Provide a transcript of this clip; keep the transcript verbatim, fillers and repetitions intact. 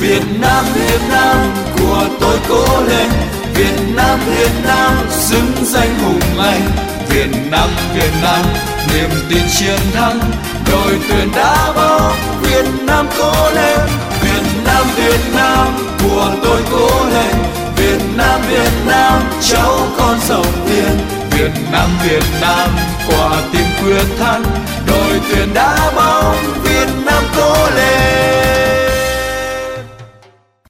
Việt Nam, Việt Nam của tôi cố lên. Việt Nam, Việt Nam xứng danh hùng anh. Việt Nam, Việt Nam niềm tin chiến thắng. Đội tuyển đá bóng Việt Nam cố lên. Việt Nam, Việt Nam của tôi cố lên. Việt Nam, Việt Nam cháu con rồng tiền. Việt Nam, Việt Nam quả tim quyết thắng. Đội tuyển đá bóng Việt Nam cố lên.